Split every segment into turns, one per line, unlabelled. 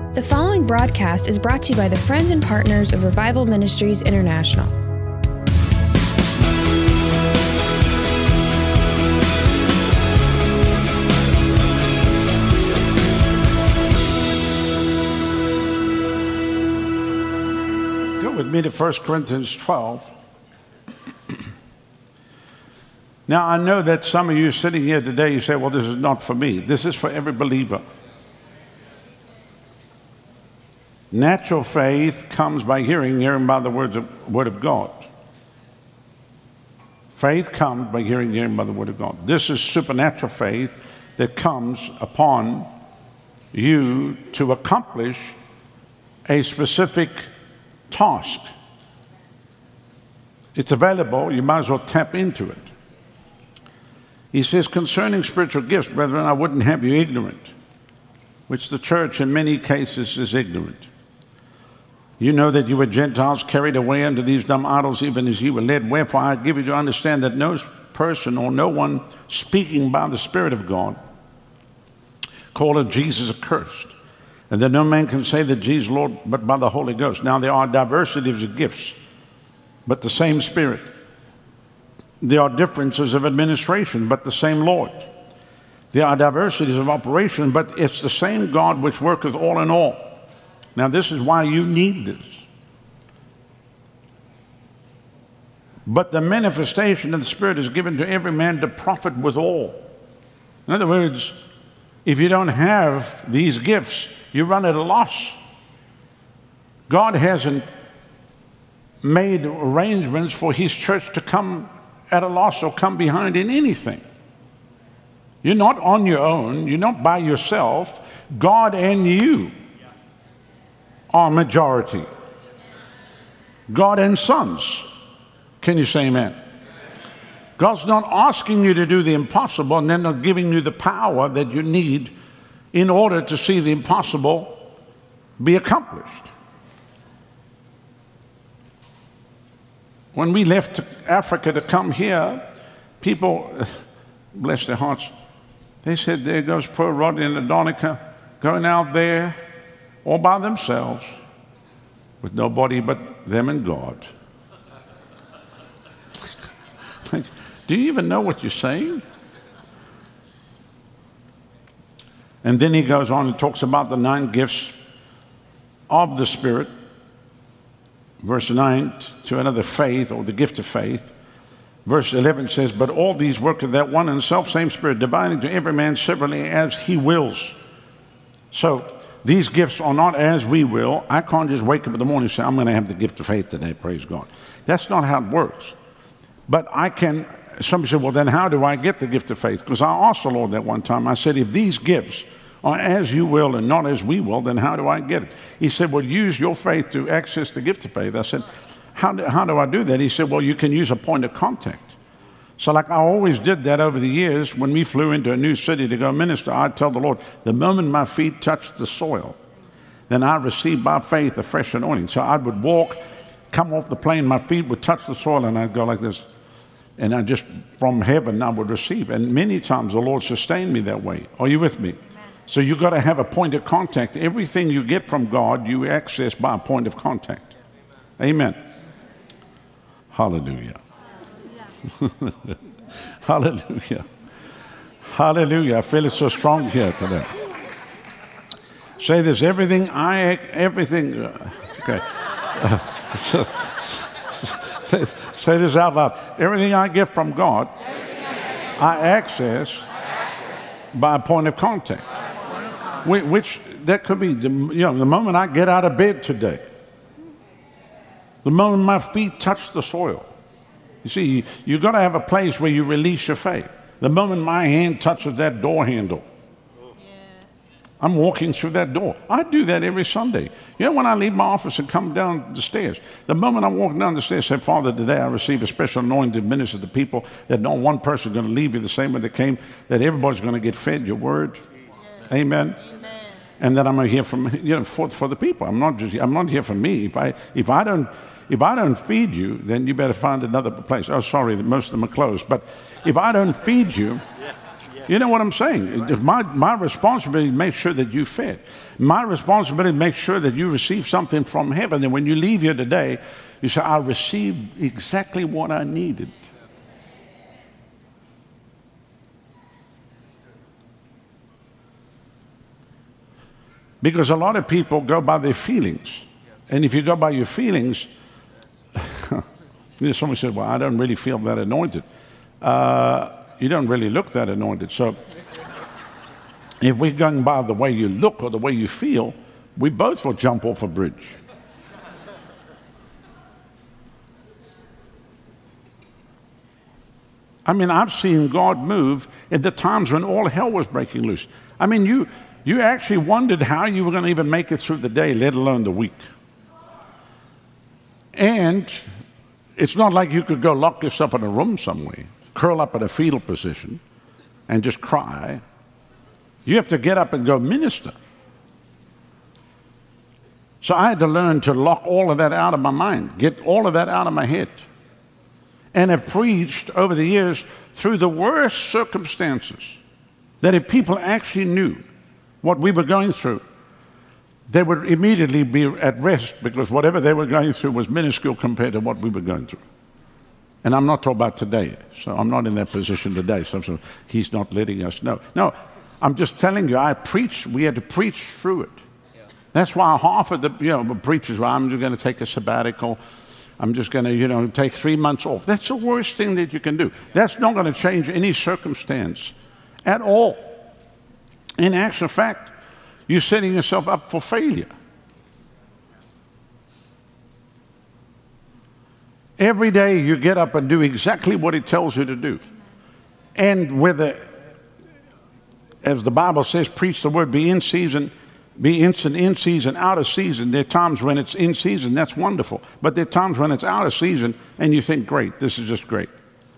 The following broadcast is brought to you by the friends and partners of Revival Ministries International.
Go with me to 1 Corinthians 12. Now, I know that some of you sitting here today, you say, well, this is not for me. This is for every believer. Natural faith comes by hearing by the word of God. Faith comes by hearing by the word of God. This is supernatural faith that comes upon you to accomplish a specific task. It's available. You might as well tap into it. He says, concerning spiritual gifts, brethren, I wouldn't have you ignorant, which the church in many cases is ignorant. You know that you were Gentiles carried away unto these dumb idols, even as ye were led. Wherefore I give you to understand that no person or no one speaking by the Spirit of God calleth Jesus accursed, and that no man can say that Jesus Lord but by the Holy Ghost. Now there are diversities of gifts, but the same Spirit. There are differences of administration, but the same Lord. There are diversities of operation, but it's the same God which worketh all in all. Now, this is why you need this. But the manifestation of the Spirit is given to every man to profit withal. In other words, if you don't have these gifts, you run at a loss. God hasn't made arrangements for His church to come at a loss or come behind in anything. You're not on your own. You're not by yourself. God and you are majority. God and sons. Can you say amen? God's not asking you to do the impossible and then not giving you the power that you need in order to see the impossible be accomplished. When we left Africa to come here, people, bless their hearts, they said, there goes poor Rodney and Adonica going out there all by themselves with nobody but them and God. Do you even know what you're saying? And then he goes on and talks about the 9 gifts of the Spirit. Verse 9, to another faith, or the gift of faith. Verse 11 says, but all these work of that one and self-same Spirit, dividing to every man severally as he wills. So these gifts are not as we will. I can't just wake up in the morning and say, I'm going to have the gift of faith today, praise God. That's not how it works. But I can, somebody said, well, then how do I get the gift of faith? Because I asked the Lord that one time. I said, if these gifts are as you will and not as we will, then how do I get it? He said, well, use your faith to access the gift of faith. I said, how do I do that? He said, well, you can use a point of contact. So like I always did that over the years, when we flew into a new city to go minister, I'd tell the Lord, the moment my feet touched the soil, then I received by faith a fresh anointing. So I would walk, come off the plane, my feet would touch the soil, and I'd go like this. And I just, from heaven, I would receive. And many times the Lord sustained me that way. Are you with me? So you've got to have a point of contact. Everything you get from God, you access by a point of contact. Amen. Hallelujah. Hallelujah. Hallelujah. I feel it so strong here today. Say this, everything, okay. Say this out loud. Everything I get from God, I access by a point of contact. Which that could be, the moment I get out of bed today, the moment my feet touch the soil. You see, you've got to have a place where you release your faith. The moment my hand touches that door handle, I'm walking through that door. I do that every Sunday. When I leave my office and come down the stairs, the moment I'm walking down the stairs, I say, Father, today I receive a special anointing to minister to people, that not one person is going to leave you the same way they came, that everybody's going to get fed your word. Amen. And that I'm going to hear from for the people. I'm not here for me. If I don't feed you, then you better find another place. Oh, sorry, most of them are closed. But if I don't feed you, You know what I'm saying? My responsibility to make sure that you fit. My responsibility to make sure that you receive something from heaven. And when you leave here today, you say, I received exactly what I needed. Because a lot of people go by their feelings. And if you go by your feelings, somebody said, well, I don't really feel that anointed. You don't really look that anointed. So if we're going by the way you look or the way you feel, we both will jump off a bridge. I mean, I've seen God move at the times when all hell was breaking loose. I mean, you actually wondered how you were going to even make it through the day, let alone the week. And it's not like you could go lock yourself in a room somewhere, curl up in a fetal position, and just cry. You have to get up and go minister. So I had to learn to lock all of that out of my mind, get all of that out of my head, and have preached over the years through the worst circumstances that if people actually knew what we were going through, they would immediately be at rest because whatever they were going through was minuscule compared to what we were going through. And I'm not talking about today, so I'm not in that position today. So he's not letting us know. No, I'm just telling you, we had to preach through it. Yeah. That's why half of the preachers, well, I'm just going to take a sabbatical. I'm just going to, take 3 months off. That's the worst thing that you can do. That's not going to change any circumstance at all. In actual fact, you're setting yourself up for failure. Every day you get up and do exactly what it tells you to do. And whether, as the Bible says, preach the word, be in season, be instant in season, out of season. There are times when it's in season, that's wonderful. But there are times when it's out of season and you think, great, this is just great.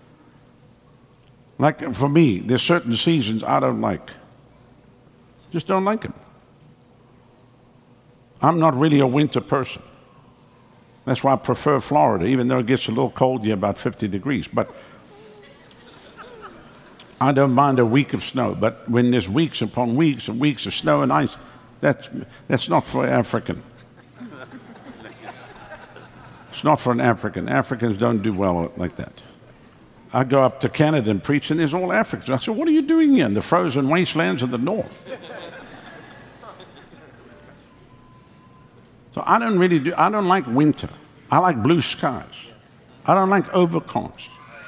Like for me, there's certain seasons I don't like. Just don't like them. I'm not really a winter person. That's why I prefer Florida, even though it gets a little cold here, about 50 degrees. But I don't mind a week of snow. But when there's weeks upon weeks and weeks of snow and ice, that's not for African. It's not for an African. Africans don't do well like that. I go up to Canada and preach, and there's all Africans. I said, what are you doing here in the frozen wastelands of the north? So I don't like winter. I like blue skies. I don't like overcast.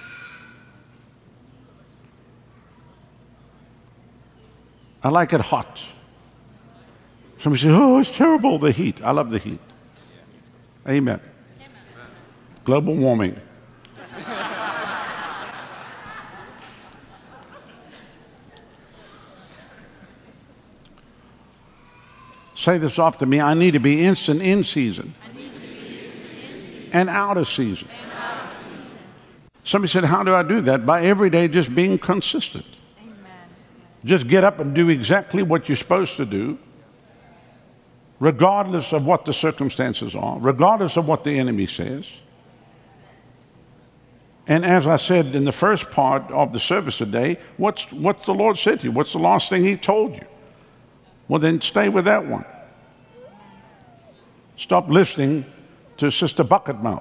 I like it hot. Somebody says, oh, it's terrible, the heat. I love the heat. Amen. Global warming. Say this after me. I need to be instant in season and out of season. Somebody said, how do I do that? By every day just being consistent. Amen. Just get up and do exactly what you're supposed to do, regardless of what the circumstances are, regardless of what the enemy says. And as I said in the first part of the service today, what's the Lord said to you? What's the last thing he told you? Well, then stay with that one. Stop listening to Sister Bucketmouth.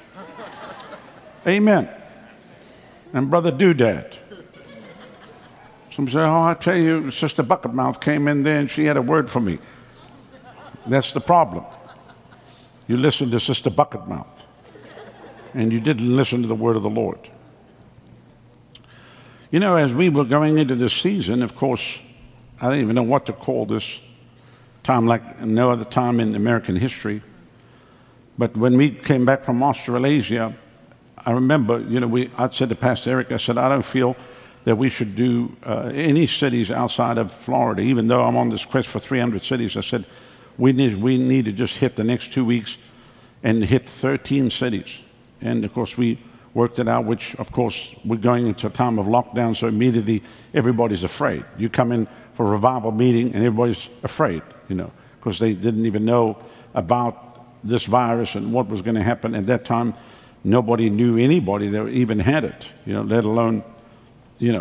Amen. And Brother Doodad. Some say, oh, I tell you, Sister Bucketmouth came in there and she had a word for me. That's the problem. You listened to Sister Bucketmouth. And you didn't listen to the word of the Lord. As we were going into this season, of course, I don't even know what to call this time like no other time in American history. But when we came back from Australasia, I remember, I said to Pastor Eric, I said, I don't feel that we should do any cities outside of Florida, even though I'm on this quest for 300 cities. I said, we need to just hit the next 2 weeks and hit 13 cities. And of course, we worked it out, which of course, we're going into a time of lockdown, so immediately everybody's afraid. You come in for a revival meeting and everybody's afraid, because they didn't even know about this virus and what was going to happen. At that time, nobody knew anybody that even had it, let alone,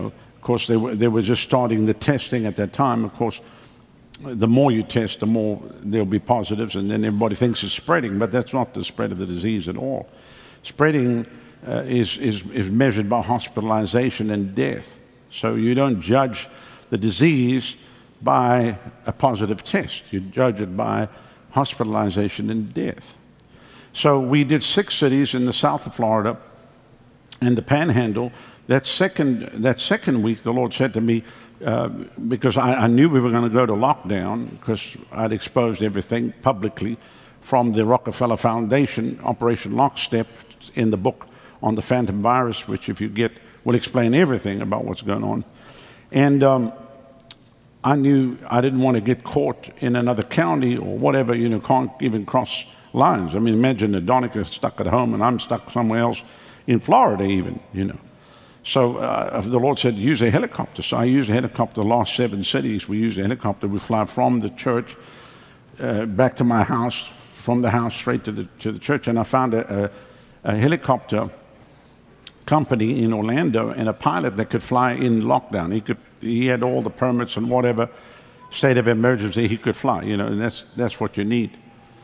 course, they were just starting the testing at that time. Of course, the more you test, the more there'll be positives, and then everybody thinks it's spreading, but that's not the spread of the disease at all. Spreading is measured by hospitalization and death. So you don't judge the disease by a positive test. You judge it by hospitalization and death. So we did 6 cities in the south of Florida and the Panhandle. That second week, the Lord said to me, because I knew we were going to go to lockdown, because I'd exposed everything publicly from the Rockefeller Foundation, Operation Lockstep, in the book on the phantom virus, which if you get, will explain everything about what's going on. And I knew I didn't want to get caught in another county or whatever, can't even cross lines. I mean, imagine Adonica stuck at home and I'm stuck somewhere else in Florida even, So the Lord said, use a helicopter. So I used a helicopter. The last 7 cities, we used a helicopter. We fly from the church back to my house, from the house straight to the church. And I found a helicopter company in Orlando and a pilot that could fly in lockdown. He had all the permits and whatever state of emergency he could fly, and that's what you need.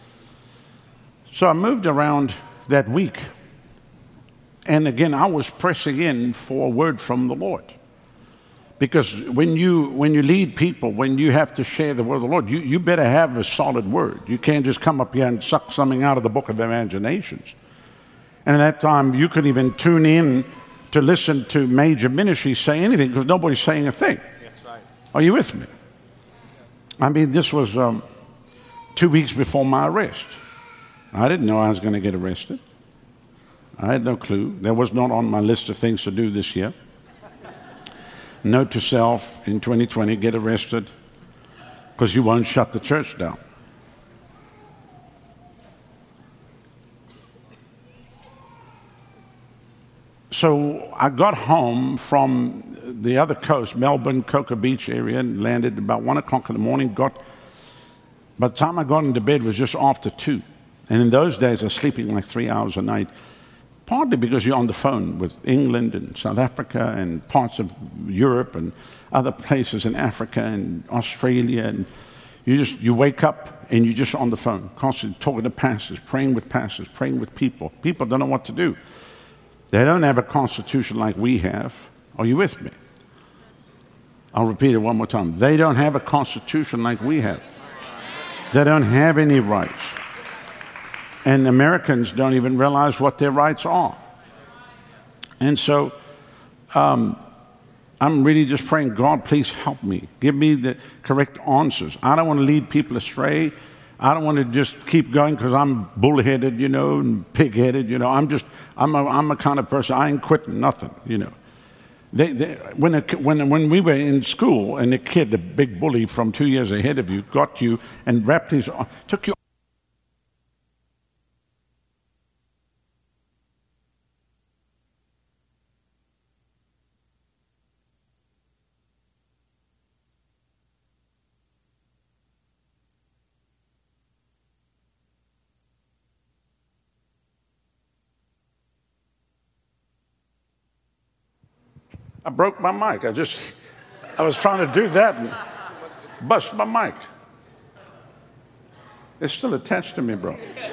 So I moved around that week. And again, I was pressing in for a word from the Lord. Because when you lead people, when you have to share the word of the Lord, you better have a solid word. You can't just come up here and suck something out of the book of imaginations. And at that time, you couldn't even tune in to listen to major ministries say anything because nobody's saying a thing. That's right. Are you with me? I mean, this was 2 weeks before my arrest. I didn't know I was going to get arrested. I had no clue. That was not on my list of things to do this year. Note to self, in 2020, get arrested because you won't shut the church down. So I got home from the other coast, Melbourne, Cocoa Beach area, and landed about 1 o'clock in the morning. By the time I got into bed, it was just after 2. And in those days, I was sleeping like 3 hours a night. Partly because you're on the phone with England and South Africa and parts of Europe and other places in Africa and Australia. And you wake up and you're just on the phone, constantly talking to pastors, praying with people. People don't know what to do. They don't have a constitution like we have. Are you with me? I'll repeat it one more time. They don't have a constitution like we have. They don't have any rights. And Americans don't even realize what their rights are. And so I'm really just praying, God, please help me. Give me the correct answers. I don't want to lead people astray. I don't want to just keep going because I'm bullheaded, and pig-headed. I'm a kind of person, I ain't quitting nothing, When we were in school and the big bully from 2 years ahead of you, got you and wrapped his arm, took you. I broke my mic. I was trying to do that and bust my mic. It's still attached to me, bro.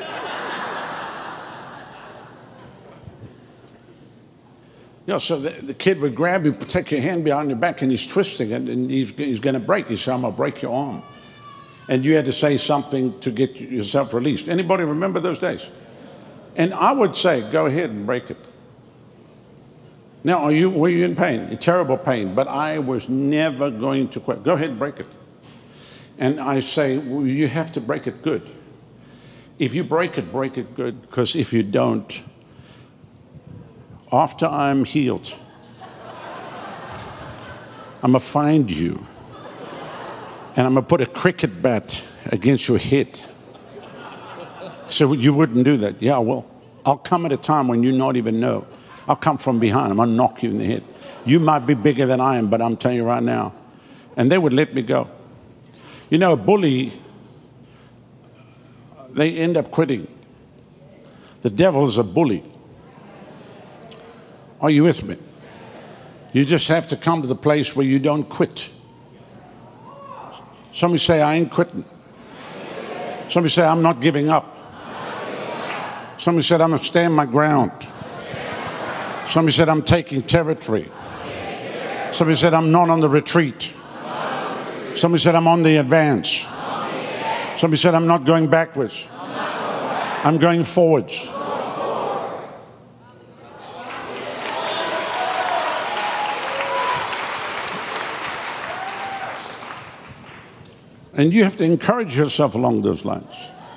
So the kid would grab you, take your hand behind your back, and he's twisting it, and he's going to break. He said, I'm going to break your arm. And you had to say something to get yourself released. Anybody remember those days? And I would say, go ahead and break it. Now, were you in pain? In terrible pain. But I was never going to quit. Go ahead and break it. And I say, well, you have to break it good. If you break it good. Because if you don't, after I'm healed, I'm going to find you. And I'm going to put a cricket bat against your head. So you wouldn't do that. Yeah, well, I'll come at a time when you not even know. I'll come from behind. I'm going to knock you in the head. You might be bigger than I am, but I'm telling you right now. And they would let me go. A bully, they end up quitting. The devil is a bully. Are you with me? You just have to come to the place where you don't quit. Somebody say, I ain't quitting. Somebody say, I'm not giving up. Somebody said, I'm going to stand my ground. Somebody said, I'm taking territory. Somebody said, I'm not on the retreat. Somebody said, I'm on the advance. Somebody said, I'm not going backwards. I'm going forwards. And you have to encourage yourself along those lines.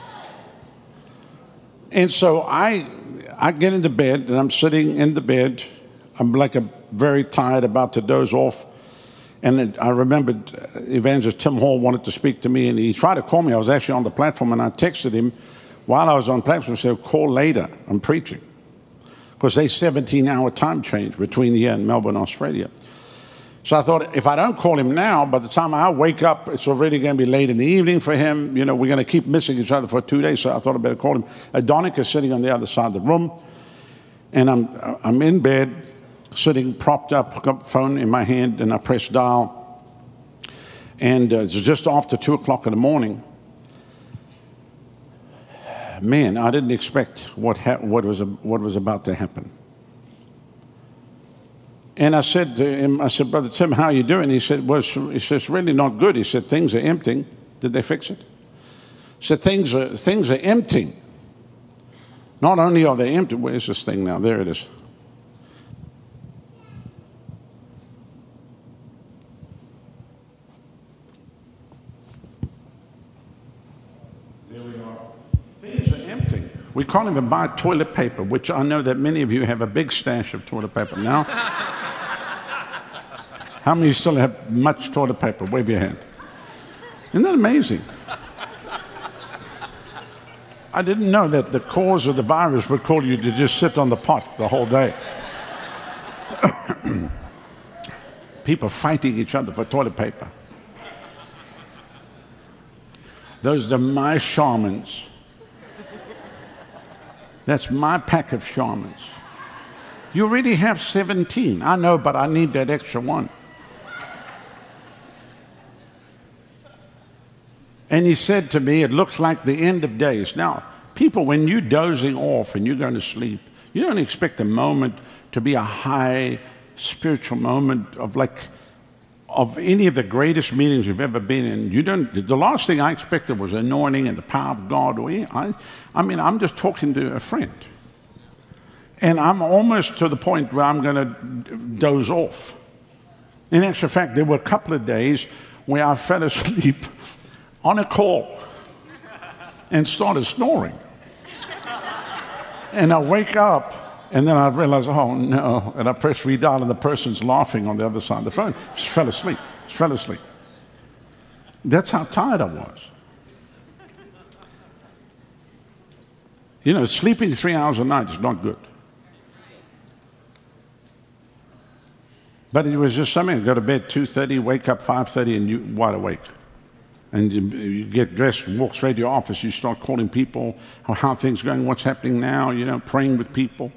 And so I get into bed, and I'm sitting in the bed. I'm like very tired, about to doze off. And I remembered Evangelist Tim Hall wanted to speak to me, and he tried to call me. I was actually on the platform, and I texted him while I was on the platform and said, call later, I'm preaching. Because they 17-hour time change between here and Melbourne, Australia. So I thought, if I don't call him now, by the time I wake up, it's already going to be late in the evening for him. You know, we're going to keep missing each other for 2 days, so I thought I'd better call him. Adonica is sitting on the other side of the room, and I'm in bed, sitting propped up, got the phone in my hand, and I press dial. And it's just after 2 o'clock in the morning. Man, I didn't expect what was about to happen. And I said to him, Brother Tim, how are you doing? He said, it's really not good. He said, things are emptying. Did they fix it? He said, things are emptying. Not only are they empty, where's this thing now? There it is. There we are. Things are emptying. We can't even buy toilet paper, which I know that many of you have a big stash of toilet paper now. How many of you still have much toilet paper? Wave your hand. Isn't that amazing? I didn't know that the cause of the virus would call you to just sit on the pot the whole day. People fighting each other for toilet paper. Those are my Charmins. That's my pack of Charmins. You already have 17. I know, but I need that extra one. And he said to me, it looks like the end of days. Now, people, when you're dozing off and you're going to sleep, you don't expect a moment to be a high spiritual moment of any of the greatest meetings you've ever been in. The last thing I expected was anointing and the power of God. I mean, I'm just talking to a friend. And I'm almost to the point where I'm going to doze off. In actual fact, there were a couple of days where I fell asleep on a call and started snoring. And I wake up, and then I realize, oh no, and I press redial, and the person's laughing on the other side of the phone. Just fell asleep. That's how tired I was. You know, sleeping 3 hours a night is not good. But it was just something. Go to bed 2:30, wake up 5:30, and you're wide awake. And you get dressed, walk straight to your office, you start calling people, how things are going, what's happening now, you know, praying with people.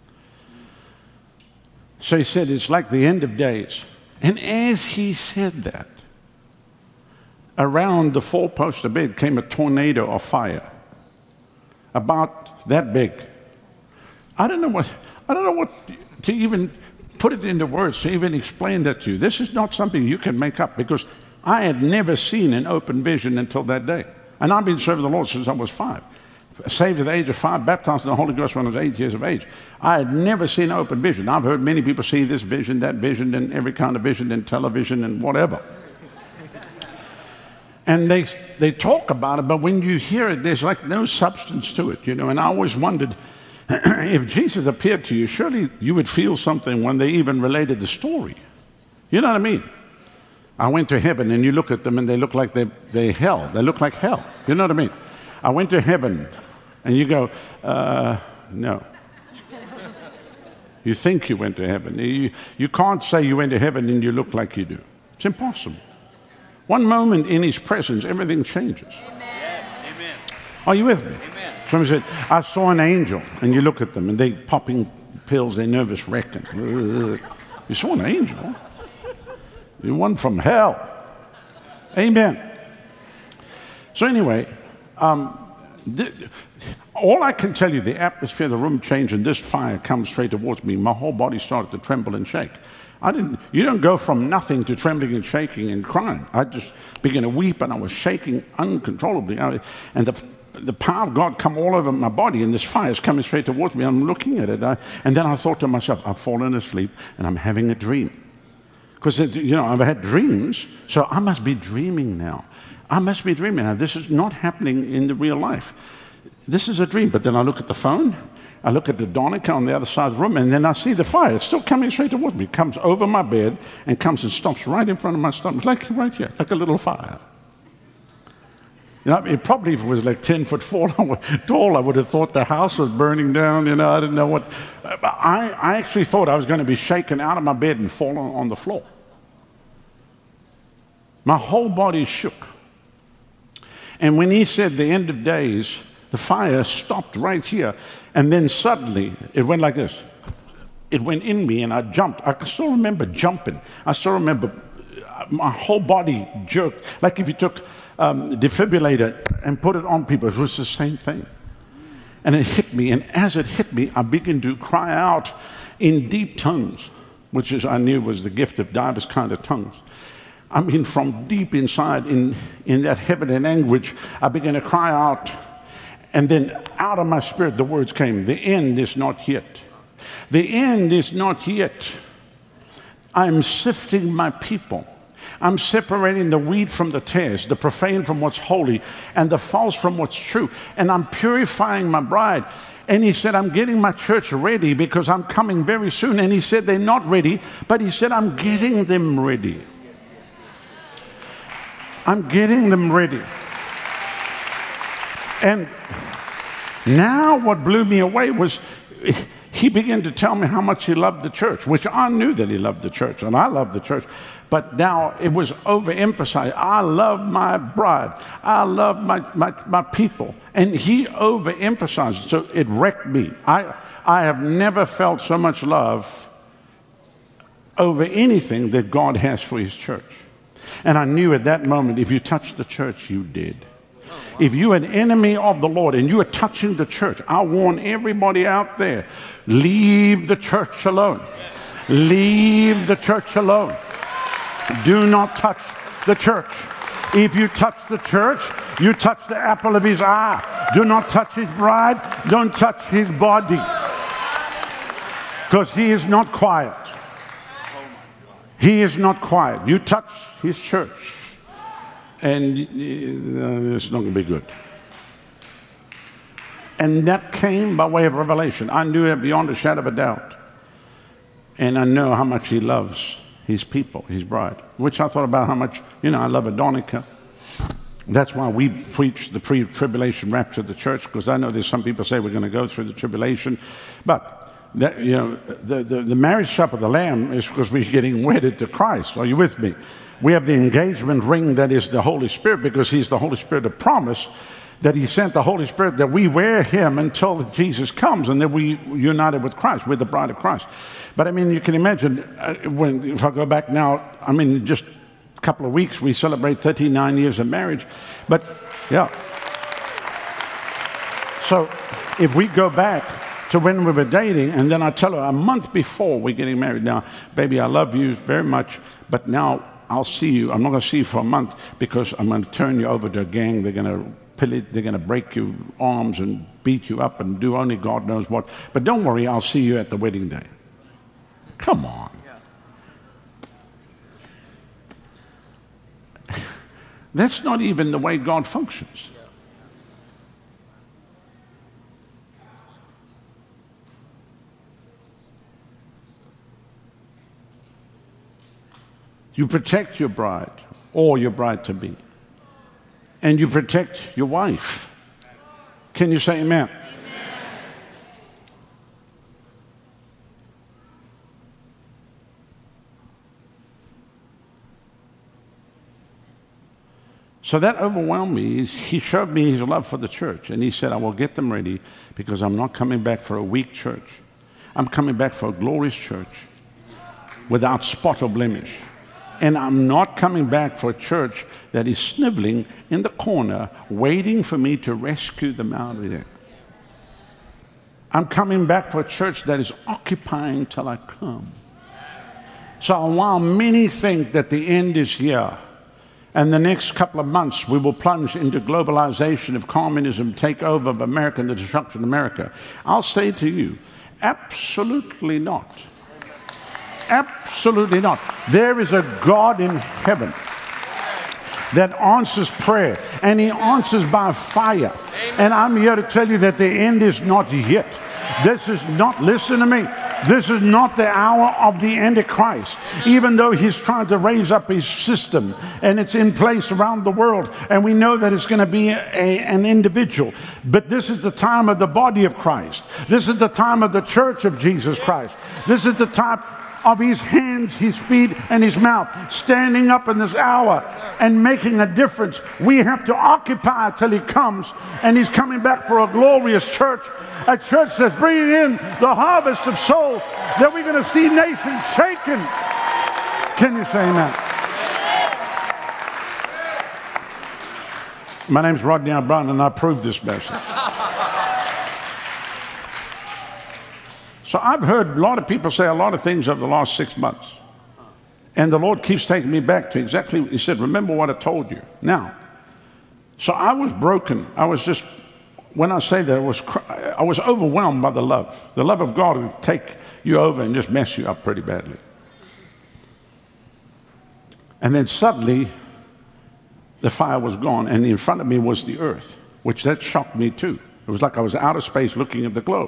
So he said, it's like the end of days. And as he said that, around the four-post of bed came a tornado of fire, about that big. I don't know what to even put it into words, to even explain that to you. This is not something you can make up, because I had never seen an open vision until that day. And I've been serving the Lord since I was 5. Saved at the age of 5, baptized in the Holy Ghost when I was 8 years of age. I had never seen an open vision. I've heard many people see this vision, that vision, and every kind of vision, and television, and whatever. And they talk about it, but when you hear it, there's like no substance to it, you know. And I always wondered, if Jesus appeared to you, surely you would feel something when they even related the story. You know what I mean? I went to heaven, and you look at them, and they look like they're hell. They look like hell. You know what I mean? I went to heaven, and you go, no. You think you went to heaven. You can't say you went to heaven and you look like you do. It's impossible. One moment in his presence, everything changes.
Yes, amen.
Are you with me?
Amen.
Somebody said, I saw an angel, and you look at them, and they're popping pills, they're nervous wreck. You You saw an angel. You won from hell. Amen. So anyway, all I can tell you, the atmosphere, the room changed, and this fire comes straight towards me. My whole body started to tremble and shake. You don't go from nothing to trembling and shaking and crying. I just began to weep, and I was shaking uncontrollably. And the power of God come all over my body, and this fire is coming straight towards me. I'm looking at it, and then I thought to myself, I've fallen asleep, and I'm having a dream. Because, I've had dreams, so I must be dreaming now. I must be dreaming now. This is not happening in the real life. This is a dream. But then I look at the phone, I look at the Donica on the other side of the room, and then I see the fire. It's still coming straight towards me. It comes over my bed and comes and stops right in front of my stomach, like right here, like a little fire. It probably, if it was like 10 foot tall, I would have thought the house was burning down. I didn't know what. I actually thought I was going to be shaken out of my bed and fall on the floor. My whole body shook. And when he said the end of days, the fire stopped right here. And then suddenly, it went like this. It went in me, and I jumped. I can still remember jumping. I still remember my whole body jerked. Like if you took defibrillator and put it on people, it was the same thing. And it hit me. And as it hit me, I began to cry out in deep tongues, which I knew was the gift of diverse kind of tongues. I mean, from deep inside, in that heavenly language, I began to cry out. And then out of my spirit, the words came, the end is not yet. The end is not yet. I'm sifting my people. I'm separating the wheat from the tares, the profane from what's holy, and the false from what's true. And I'm purifying my bride. And he said, I'm getting my church ready because I'm coming very soon. And he said, they're not ready, but he said, I'm getting them ready. I'm getting them ready. And now what blew me away was he began to tell me how much he loved the church, which I knew that he loved the church, and I love the church. But now it was overemphasized. I love my bride. I love my people. And he overemphasized it, so it wrecked me. I have never felt so much love over anything that God has for his church. And I knew at that moment, if you touched the church, you did. If you're an enemy of the Lord and you are touching the church, I warn everybody out there, leave the church alone. Leave the church alone. Do not touch the church. If you touch the church, you touch the apple of his eye. Do not touch his bride. Don't touch his body. Because he is not quiet. He is not quiet. You touch his church, and it's not going to be good. And that came by way of revelation. I knew it beyond a shadow of a doubt. And I know how much he loves his people, his bride, which I thought about how much, I love Adonica. That's why we preach the pre-tribulation rapture of the church, because I know there's some people say we're going to go through the tribulation. But that, the marriage supper of the Lamb is because we're getting wedded to Christ. Are you with me? We have the engagement ring that is the Holy Spirit, because he's the Holy Spirit of promise, that he sent the Holy Spirit, that we wear him until Jesus comes, and then we united with Christ. We're the bride of Christ. But I mean, you can imagine, if I go back now, just a couple of weeks, we celebrate 39 years of marriage. But, yeah. So if we go back to when we were dating, and then I tell her a month before we're getting married, now, baby, I love you very much, but now I'll see you. I'm not going to see you for a month because I'm going to turn you over to a gang. They're going to pillage, they're going to break your arms and beat you up and do only God knows what. But don't worry, I'll see you at the wedding day. Come on. That's not even the way God functions. You protect your bride or your bride-to-be. And you protect your wife. Can you say amen? Amen. So that overwhelmed me. He showed me his love for the church. And he said, I will get them ready because I'm not coming back for a weak church. I'm coming back for a glorious church. without spot or blemish. And I'm not coming back for a church that is sniveling in the corner, waiting for me to rescue them out of there. I'm coming back for a church that is occupying till I come. So while many think that the end is here, and the next couple of months we will plunge into globalization of communism, take over of America and the destruction of America, I'll say to you, absolutely not. Absolutely not. There is a God in heaven that answers prayer, and he answers by fire. And I'm here to tell you that the end is not yet. This is not, listen to me, this is not the hour of the Antichrist, even though he's trying to raise up his system and it's in place around the world, and we know that it's going to be an individual. But this is the time of the body of Christ. This is the time of the church of Jesus Christ. This is the time of his hands, his feet, and his mouth, standing up in this hour and making a difference. We have to occupy till he comes, and he's coming back for a glorious church, a church that's bringing in the harvest of souls, that we're going to see nations shaken. Can you say amen? My name's Rodney R. Brown, and I approve this message. So I've heard a lot of people say a lot of things over the last 6 months. And the Lord keeps taking me back to exactly what he said. Remember what I told you. Now, so I was broken. I was just, when I say that, I was overwhelmed by the love. The love of God will take you over and just mess you up pretty badly. And then suddenly, the fire was gone, and in front of me was the earth, which that shocked me too. It was like I was out of space looking at the globe.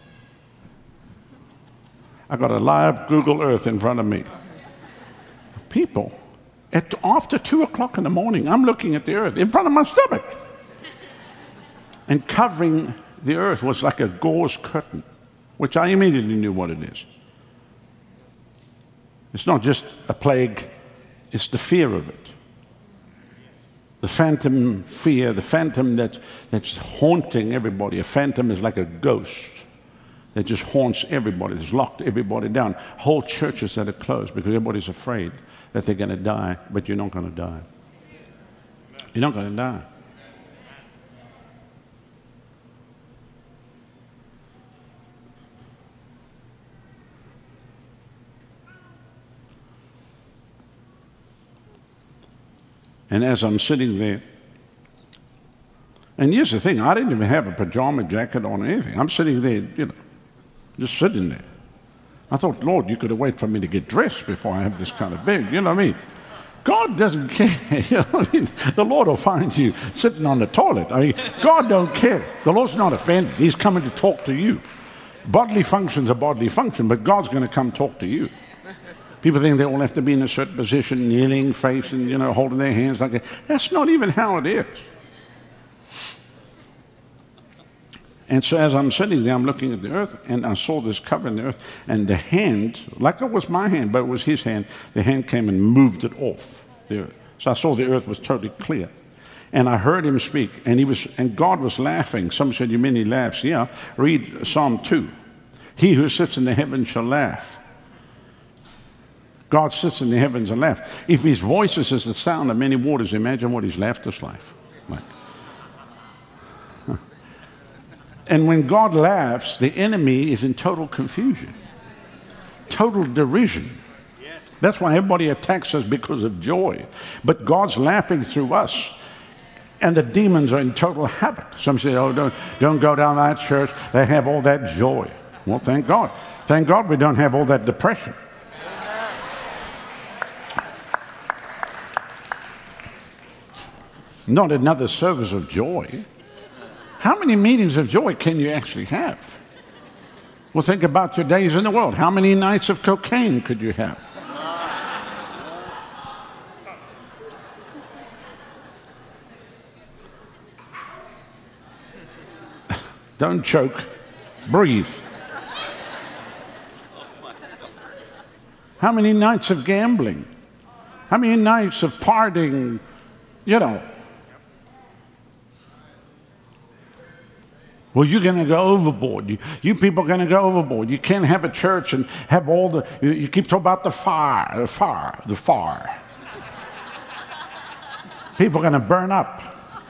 I got a live Google Earth in front of me. People, after 2 o'clock in the morning, I'm looking at the earth in front of my stomach. And covering the earth was like a gauze curtain, which I immediately knew what it is. It's not just a plague, it's the fear of it. The phantom fear, the phantom that's haunting everybody. A phantom is like a ghost that just haunts everybody. It's locked everybody down. Whole churches that are closed because everybody's afraid that they're going to die, but you're not going to die. You're not going to die. And as I'm sitting there, and here's the thing, I didn't even have a pajama jacket on or anything. I'm sitting there, just sitting there. I thought, Lord, you could have waited for me to get dressed before I have this kind of bed. You know what I mean? God doesn't care. You know what I mean? The Lord will find you sitting on the toilet. I mean, God don't care. The Lord's not offended. He's coming to talk to you. Bodily function's a bodily function, but God's going to come talk to you. People think they all have to be in a certain position, kneeling, facing, holding their hands like that. That's not even how it is. And so as I'm sitting there, I'm looking at the earth, and I saw this cover in the earth, and the hand, like it was my hand, but it was his hand, the hand came and moved it off the earth. So I saw the earth was totally clear. And I heard him speak, and God was laughing. Some said, you mean he laughs? Yeah. Read Psalm 2. He who sits in the heavens shall laugh. God sits in the heavens and laughs. If his voice is as the sound of many waters, imagine what his laughter's like. And when God laughs, the enemy is in total confusion, total derision. Yes. That's why everybody attacks us because of joy. But God's laughing through us, and the demons are in total havoc. Some say, oh, don't go down that church. They have all that joy. Well, thank God. Thank God we don't have all that depression. Not another service of joy. How many meetings of joy can you actually have? Well, think about your days in the world. How many nights of cocaine could you have? Don't choke. Breathe. How many nights of gambling? How many nights of partying? Well, you're going to go overboard. You people are going to go overboard. You can't have a church and have all the, you keep talking about the fire. People are going to burn up.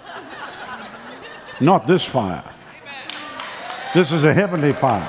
Not this fire. This is a heavenly fire.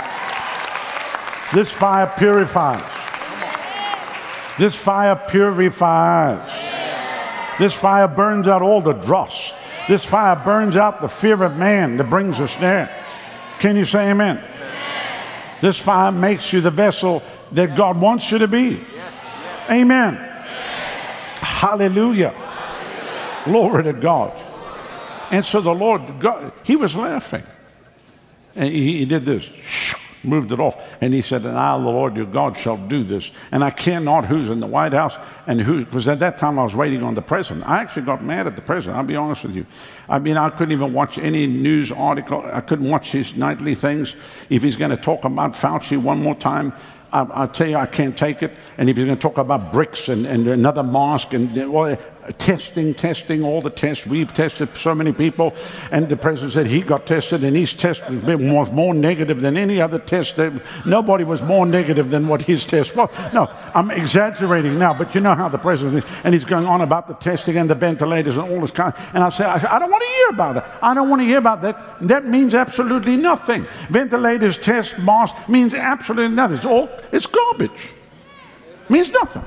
This fire purifies. This fire purifies. This fire burns out all the dross. This fire burns out the fear of man that brings us there. Can you say amen? Amen. This fire makes you the vessel that God wants you to be. Amen. Hallelujah. Glory to God. And so the Lord, God, he was laughing. And he did this. Moved it off, and he said, and I, the Lord your God, shall do this. And I care not who's in the White House and who, because at that time I was waiting on the president. I actually got mad at the president, I'll be honest with you. I mean, I couldn't even watch any news article. I couldn't watch his nightly things. If he's going to talk about Fauci one more time, I'll tell you, I can't take it. And if he's going to talk about bricks and another mask and testing, all the tests. We've tested so many people. And the president said he got tested, and his test was more negative than any other test. Nobody was more negative than what his test was. No, I'm exaggerating now, but you know how the president is. And he's going on about the testing and the ventilators and all this kind. And I said, I don't want to hear about it. I don't want to hear about that. That means absolutely nothing. Ventilators, test, masks means absolutely nothing. It's garbage. Means nothing.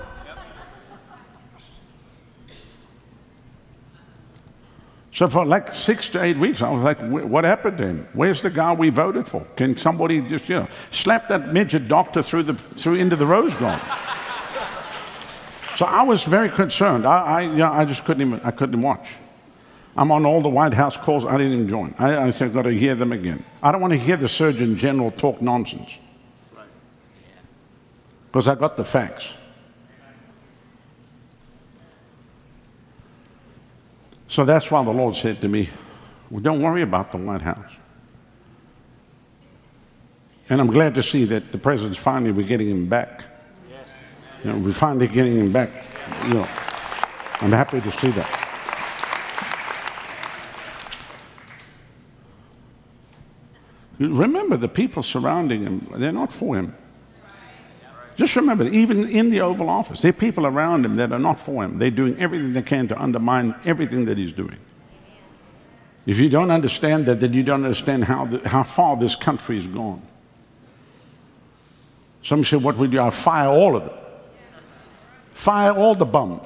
So for like 6 to 8 weeks, I was like, what happened to him? Where's the guy we voted for? Can somebody just, slap that midget doctor through into the rose garden? So I was very concerned. I just couldn't watch. I'm on all the White House calls. I didn't even join. I said, I've got to hear them again. I don't want to hear the Surgeon General talk nonsense. Because I got the facts. So that's why the Lord said to me, well, don't worry about the White House. And I'm glad to see that the president's finally, we're getting him back. Yes. We're finally getting him back. I'm happy to see that. Remember, the people surrounding him, they're not for him. Just remember, even in the Oval Office, there are people around him that are not for him. They're doing everything they can to undermine everything that he's doing. If you don't understand that, then you don't understand how far this country has gone. Some say, what would you do? I'll fire all of them. Fire all the bums.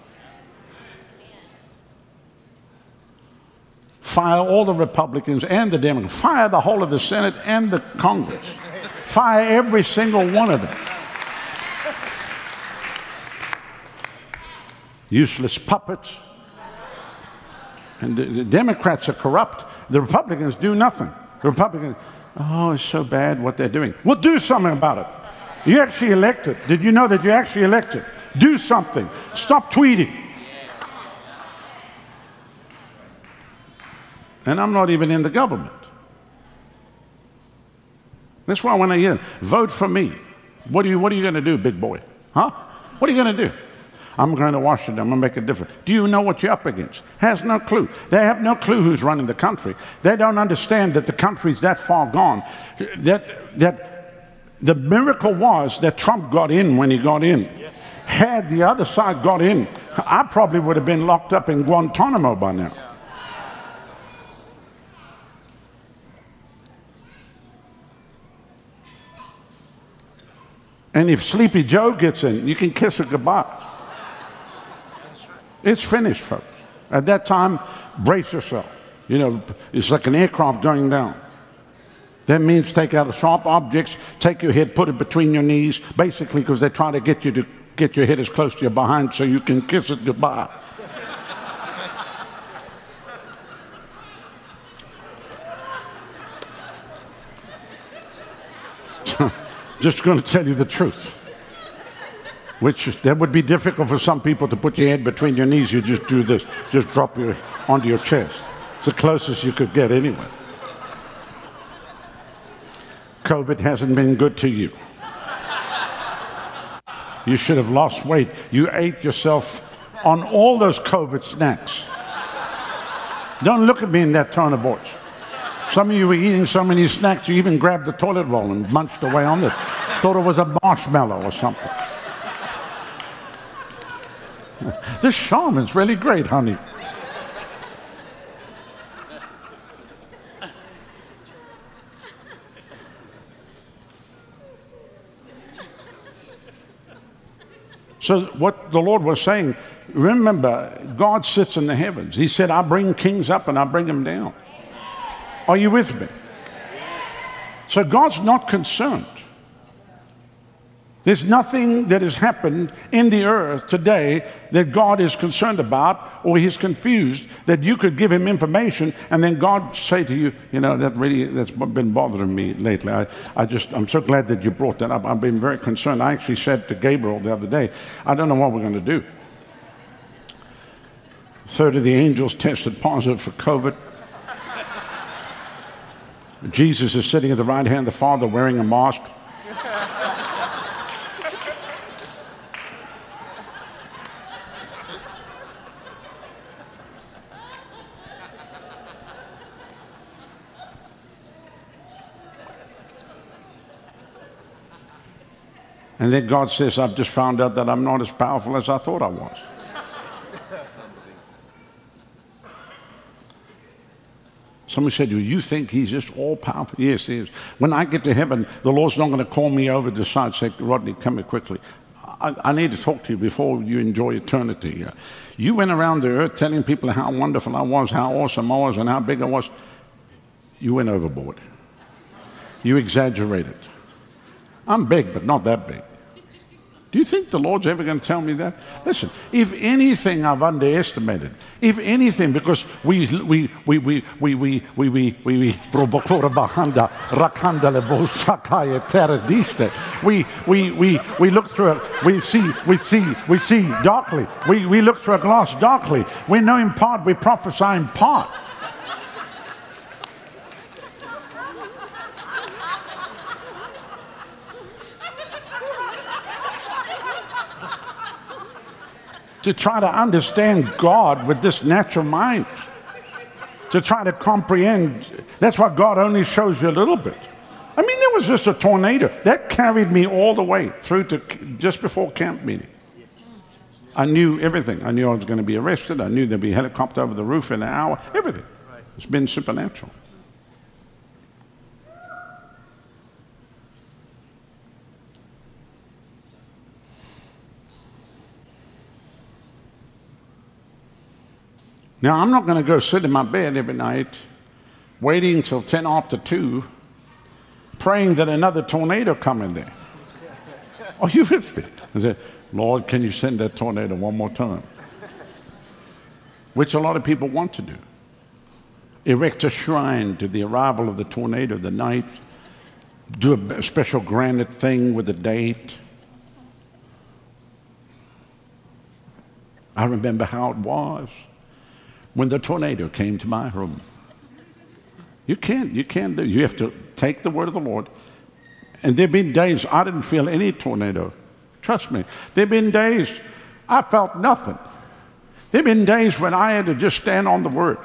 Fire all the Republicans and the Democrats. Fire the whole of the Senate and the Congress. Fire every single one of them. Useless puppets. And the Democrats are corrupt. The Republicans do nothing. The Republicans, oh, it's so bad what they're doing. Well, do something about it. You actually elected. Did you know that you actually elected? Do something. Stop tweeting. And I'm not even in the government. That's why when I hear, vote for me. What are you going to do, big boy? Huh? What are you going to do? I'm going to Washington. I'm going to make a difference. Do you know what you're up against? Has no clue. They have no clue who's running the country. They don't understand that the country's that far gone. That the miracle was that Trump got in when he got in. Yes. Had the other side got in, I probably would have been locked up in Guantanamo by now. Yeah. And if Sleepy Joe gets in, you can kiss it goodbye. It's finished, folks. At that time, brace yourself. It's like an aircraft going down. That means take out sharp objects, take your head, put it between your knees, basically because they're trying to get you to get your head as close to your behind so you can kiss it goodbye. Just going to tell you the truth. Which that would be difficult for some people to put your head between your knees. You just do this, just drop your onto your chest. It's the closest you could get anyway. COVID hasn't been good to you. You should have lost weight. You ate yourself on all those COVID snacks. Don't look at me in that tone of voice. Some of you were eating so many snacks, you even grabbed the toilet roll and munched away on it. Thought it was a marshmallow or something. This shaman's really great, honey. So what the Lord was saying, remember, God sits in the heavens. He said, I bring kings up and I bring them down. Are you with me? So God's not concerned. There's nothing that has happened in the earth today that God is concerned about or he's confused that you could give him information and then God say to you, you know, that's been bothering me lately. I'm so glad that you brought that up. I've been very concerned. I actually said to Gabriel the other day, I don't know what we're going to do. A third of the angels tested positive for COVID. Jesus is sitting at the right hand of the Father wearing a mask. And then God says, I've just found out that I'm not as powerful as I thought I was. Somebody said, you think he's just all powerful? Yes, he is. When I get to heaven, the Lord's not going to call me over to the side and say, Rodney, come here quickly. I need to talk to you before you enjoy eternity. You went around the earth telling people how wonderful I was, how awesome I was, and how big I was. You went overboard. You exaggerated. I'm big, but not that big. Do you think the Lord's ever going to tell me that? Listen, if anything, I've underestimated. If anything, because we look through it, we see darkly. We look through a glass darkly. We know in part, we prophesy in part. To try to understand God with this natural mind, to try to comprehend. That's why God only shows you a little bit. I mean, there was just a tornado that carried me all the way through to just before camp meeting. I knew everything. I knew I was going to be arrested. I knew there'd be a helicopter over the roof in an hour. Everything. It's been supernatural. Now, I'm not going to go sit in my bed every night, waiting till 10 after 2, praying that another tornado come in there. Are you with me? I said, Lord, can you send that tornado one more time? Which a lot of people want to do. Erect a shrine to the arrival of the tornado the night, do a special granite thing with a date. I remember how it was when the tornado came to my room. You can't do it. You have to take the word of the Lord. And there have been days I didn't feel any tornado. Trust me. There have been days I felt nothing. There have been days when I had to just stand on the word.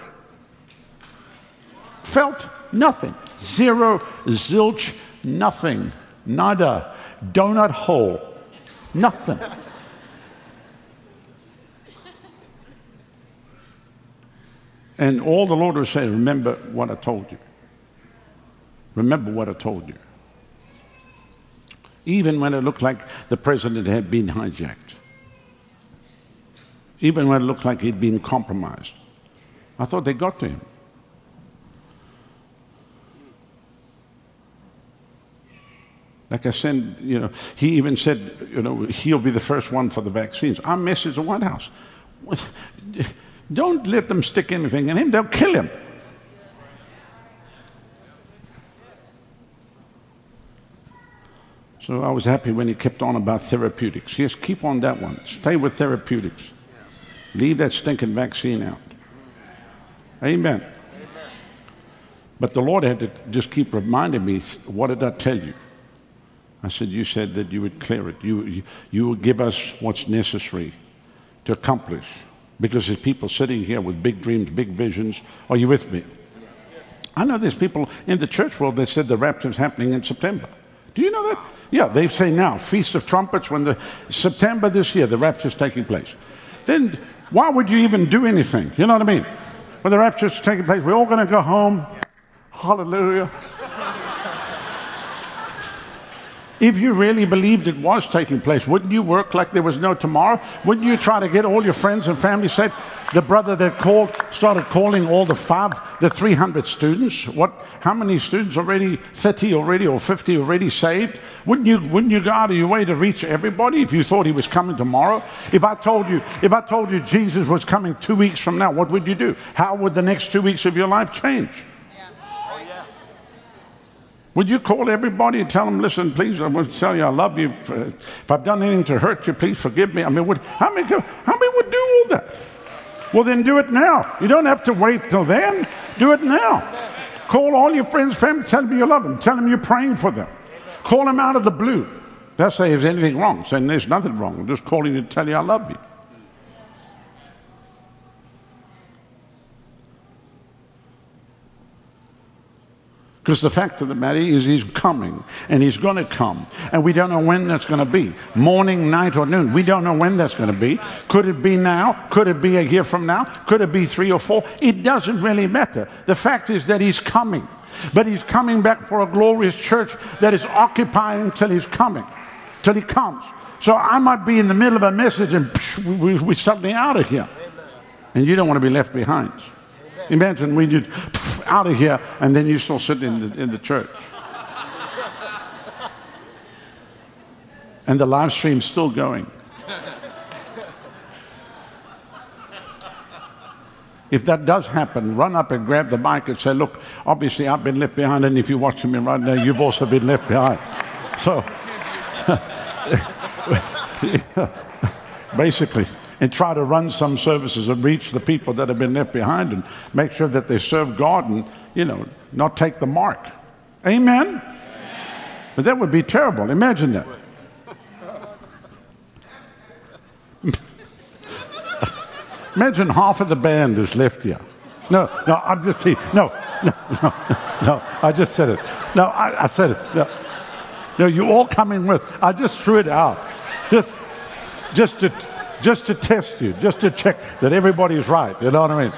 Felt nothing. Zero, zilch, nothing. Nada. Donut hole. Nothing. And all the Lord was saying, remember what I told you. Remember what I told you. Even when it looked like the president had been hijacked. Even when it looked like he'd been compromised. I thought they got to him. Like I said, he even said, he'll be the first one for the vaccines. I messaged the White House. Don't let them stick anything in him. They'll kill him. So I was happy when he kept on about therapeutics. Yes, keep on that one. Stay with therapeutics. Leave that stinking vaccine out. Amen. But the Lord had to just keep reminding me, what did I tell you? I said, you said that you would clear it. You would give us what's necessary to accomplish. Because there's people sitting here with big dreams, big visions. Are you with me? I know there's people in the church world that said the rapture is happening in September. Do you know that? Yeah, they say now, Feast of Trumpets, when the September this year, the rapture is taking place. Then why would you even do anything? You know what I mean? When the rapture is taking place, we're all going to go home. Hallelujah. If you really believed it was taking place, wouldn't you work like there was no tomorrow? Wouldn't you try to get all your friends and family saved? The brother that started calling all the 300 students. How many students already? 30 already, or 50 already saved? Wouldn't you go out of your way to reach everybody if you thought he was coming tomorrow? If I told you Jesus was coming 2 weeks from now, what would you do? How would the next 2 weeks of your life change? Would you call everybody and tell them, listen, please, I want to tell you I love you. If I've done anything to hurt you, please forgive me. I mean, how many would do all that? Well, then do it now. You don't have to wait till then. Do it now. Call all your friends, family, tell them you love them. Tell them you're praying for them. Call them out of the blue. They'll say, is there anything wrong? Saying there's nothing wrong. I'm just calling you to tell you I love you. Because the fact of the matter is he's coming, and he's going to come. And we don't know when that's going to be. Morning, night, or noon. We don't know when that's going to be. Could it be now? Could it be a year from now? Could it be 3 or 4? It doesn't really matter. The fact is that he's coming. But he's coming back for a glorious church that is occupying till he's coming, till he comes. So I might be in the middle of a message and we're suddenly out of here. And you don't want to be left behind. Imagine we just out of here, and then you still sit in the church. And the live stream's still going. If that does happen, run up and grab the mic and say, look, obviously I've been left behind, and if you're watching me right now, you've also been left behind. So, basically, and try to run some services and reach the people that have been left behind and make sure that they serve God and, not take the mark. Amen? But that would be terrible. Imagine that. Imagine half of the band is left here. No, I'm just saying. No, I just said it. No, I said it. No, you all coming with. I just threw it out. Just to test you, just to check that everybody's right. You know what I mean?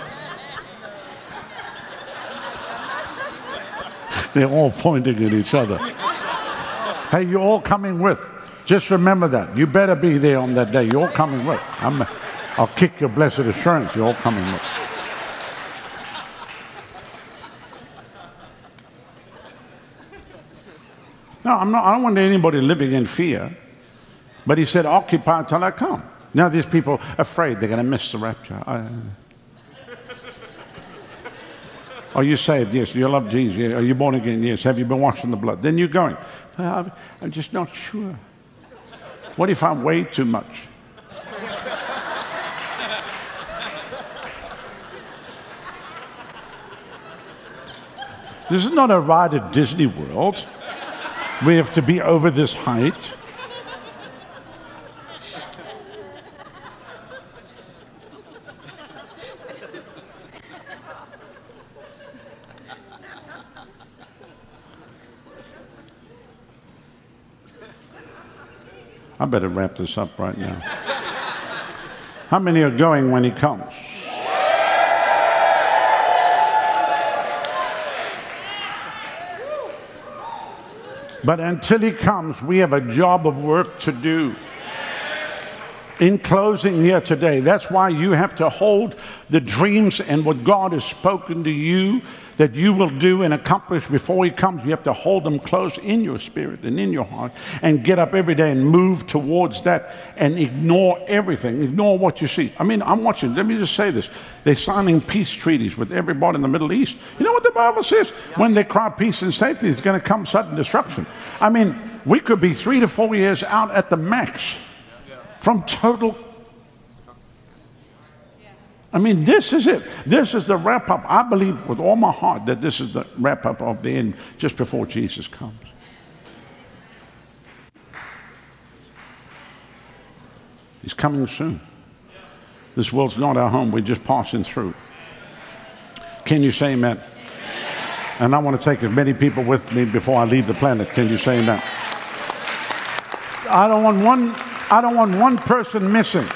They're all pointing at each other. Hey, you're all coming with. Just remember that. You better be there on that day. You're all coming with. I'll kick your blessed assurance. You're all coming with. No, I don't want anybody living in fear. But he said, occupy till I come. Now these people are afraid they're going to miss the rapture. Are you saved? Yes. You love Jesus? Yes. Are you born again? Yes. Have you been washed in the blood? Then you're going. I'm just not sure. What if I weigh too much? This is not a ride at Disney World. We have to be over this height. I better wrap this up right now. How many are going when he comes? But until he comes, we have a job of work to do. In closing here today, that's why you have to hold the dreams and what God has spoken to you that you will do and accomplish before he comes. You have to hold them close in your spirit and in your heart and get up every day and move towards that and ignore everything. Ignore what you see. I mean, I'm watching. Let me just say this. They're signing peace treaties with everybody in the Middle East. You know what the Bible says? When they cry peace and safety, it's going to come sudden destruction. I mean, we could be 3 to 4 years out at the max from total. I mean, this is it. This is the wrap-up. I believe with all my heart that this is the wrap-up of the end just before Jesus comes. He's coming soon. This world's not our home. We're just passing through. Can you say amen? And I want to take as many people with me before I leave the planet. Can you say that? I don't want one person missing.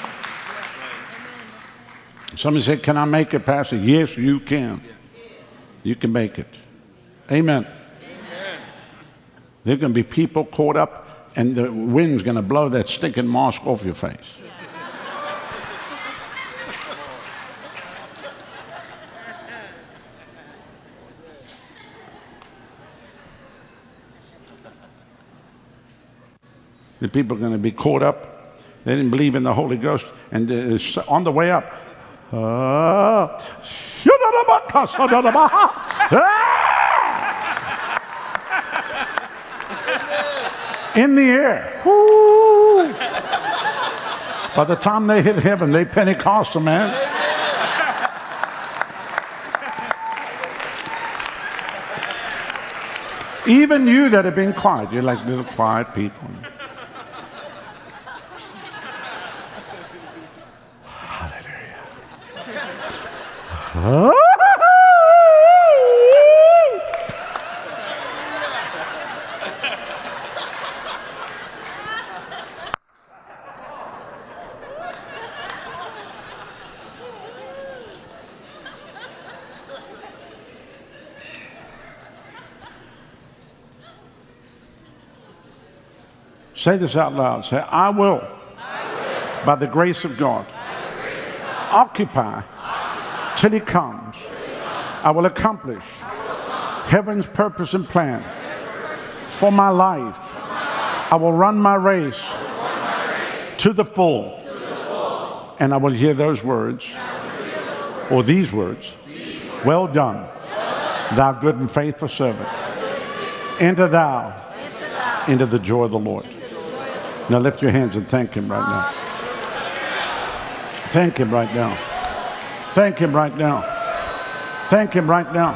Somebody said, "Can I make it, Pastor?" Yes, you can. You can make it. Amen. There are going to be people caught up, and the wind's going to blow that stinking mask off your face. The people are going to be caught up. They didn't believe in the Holy Ghost, and on the way up, in the air. Woo! By the time they hit heaven, they Pentecostal, man. Even you that have been quiet, you're like little quiet people. Hallelujah. Say this out loud. Say, I will, by the grace of God, occupy till He comes. I will accomplish heaven's purpose and plan for my life. I will run my race to the full. And I will hear those words, or these words, well done, thou good and faithful servant. Enter thou into the joy of the Lord. Now lift your hands and thank Him right now. Thank Him right now. Thank Him right now. Thank Him right now.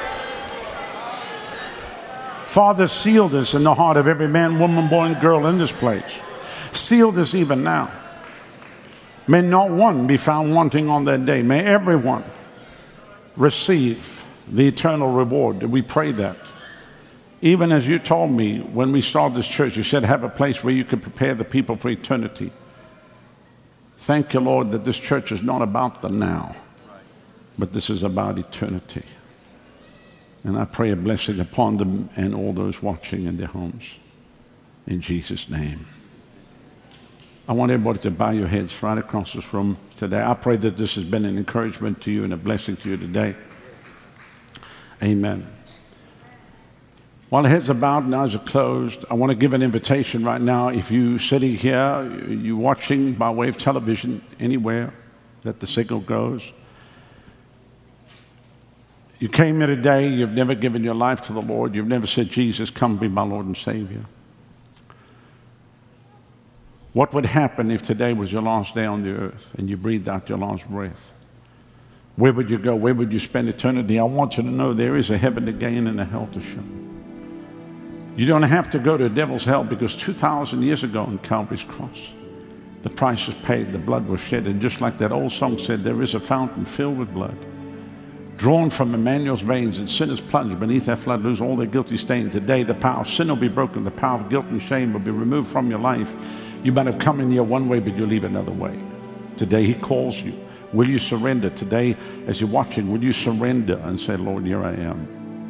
Father, seal this in the heart of every man, woman, boy, and girl in this place. Seal this even now. May not one be found wanting on that day. May everyone receive the eternal reward. We pray that. Even as you told me when we started this church, you said have a place where you can prepare the people for eternity. Thank you, Lord, that this church is not about the now, but this is about eternity. And I pray a blessing upon them and all those watching in their homes. In Jesus' name. I want everybody to bow your heads right across this room today. I pray that this has been an encouragement to you and a blessing to you today. Amen. While the heads are bowed and eyes are closed, I want to give an invitation right now. If you're sitting here, you're watching by way of television anywhere that the signal goes, you came here today, you've never given your life to the Lord, you've never said, Jesus, come be my Lord and Savior. What would happen if today was your last day on the earth and you breathed out your last breath? Where would you go? Where would you spend eternity? I want you to know there is a heaven to gain and a hell to shun. You don't have to go to devil's hell, because 2,000 years ago on Calvary's cross, the price was paid, the blood was shed, and just like that old song said, there is a fountain filled with blood, drawn from Emmanuel's veins, and sinners plunged beneath that flood lose all their guilty stain. Today the power of sin will be broken, the power of guilt and shame will be removed from your life. You might have come in here one way, but you'll leave another way. Today He calls you. Will you surrender? Today, as you're watching, will you surrender and say, Lord, here I am.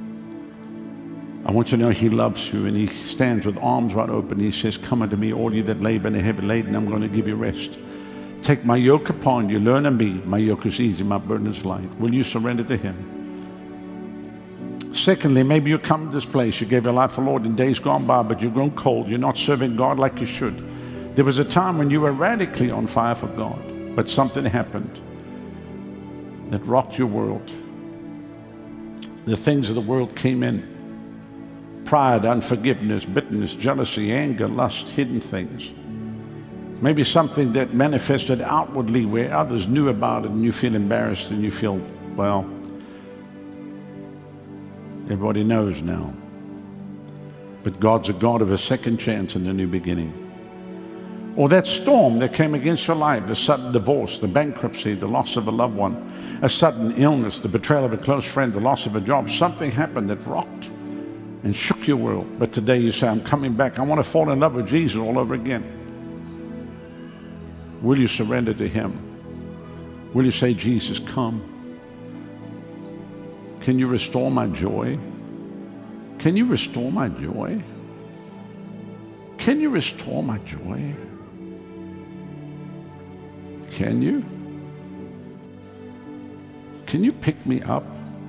I want you to know He loves you, and He stands with arms wide open. He says, come unto me, all you that labor and are heavy laden, I'm going to give you rest. Take my yoke upon you, learn of me. My yoke is easy, my burden is light. Will you surrender to Him? Secondly, maybe you come to this place, you gave your life to the Lord in days gone by, but you've grown cold. You're not serving God like you should. There was a time when you were radically on fire for God, but something happened that rocked your world. The things of the world came in. Pride, unforgiveness, bitterness, jealousy, anger, lust, hidden things. Maybe something that manifested outwardly where others knew about it and you feel embarrassed and you feel, well, everybody knows now. But God's a God of a second chance and a new beginning. Or that storm that came against your life, the sudden divorce, the bankruptcy, the loss of a loved one, a sudden illness, the betrayal of a close friend, the loss of a job. Something happened that rocked and shook your world. But today you say, I'm coming back. I want to fall in love with Jesus all over again. Will you surrender to him? Will you say, Jesus, come? Can you restore my joy? Can you restore my joy? Can you restore my joy? Can you? Can you pick me up?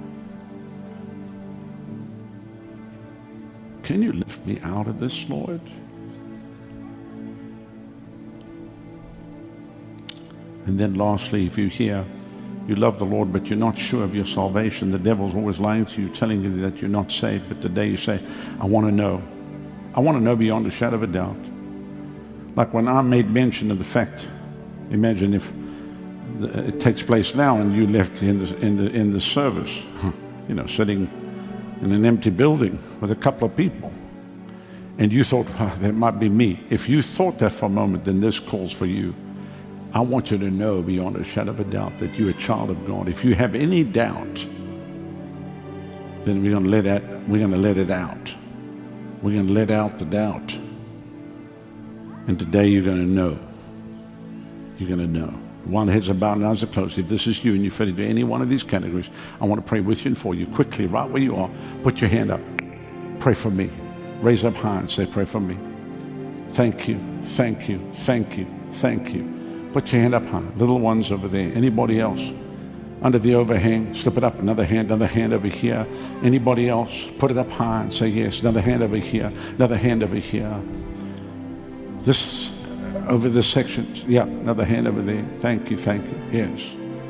Can you lift me out of this, Lord? And then lastly, if you're here, you love the Lord, but you're not sure of your salvation, the devil's always lying to you, telling you that you're not saved. But today you say, I want to know. I want to know beyond a shadow of a doubt. Like when I made mention of the fact, imagine if it takes place now and you left in the service, you know, sitting in an empty building with a couple of people, and you thought, well, that might be me. If you thought that for a moment, then this calls for you. I want you to know beyond a shadow of a doubt that you're a child of God. If you have any doubt, then we're going to let it out. We're going to let out the doubt. And today you're going to know. You're going to know. While the heads are bowed and eyes are closed, if this is you and you fit into any one of these categories, I want to pray with you and for you. Quickly, right where you are, put your hand up. Pray for me. Raise up high and say, pray for me. Thank you, thank you, thank you, thank you. Put your hand up high. Little ones over there. Anybody else? Under the overhang, slip it up. Another hand over here. Anybody else? Put it up high and say yes. Another hand over here. Another hand over here. This, over this section. Yeah, another hand over there. Thank you, thank you. Yes.